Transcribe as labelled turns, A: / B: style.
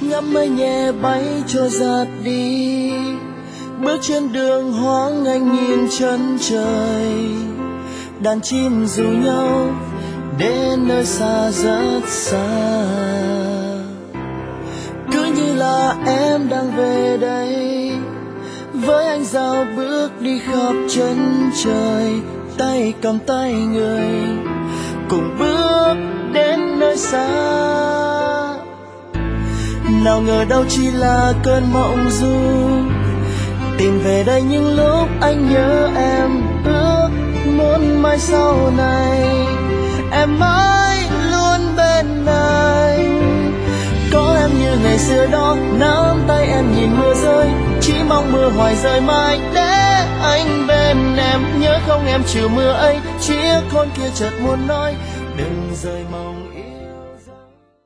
A: ngắm mây nhẹ bay trôi giạt đi, bước trên đường hoang anh nhìn chân trời, đàn chim ru nhau đến nơi xa rất xa. Cứ như là em đang về đây, với anh dạo bước đi khắp chân trời, tay cầm tay người cùng bước đến nơi xa. Nào ngờ đâu chỉ là cơn mộng du, tìm về đây những lúc anh nhớ em, ước muốn mai sau này em mãi luôn bên anh. Có em như ngày xưa đó, nắm tay em nhìn mưa rơi, chỉ mong mưa hoài rơi mai để anh bên em. Nhớ không em chiều mưa ấy, chiếc hôn kia chợt muốn nói đừng rời mong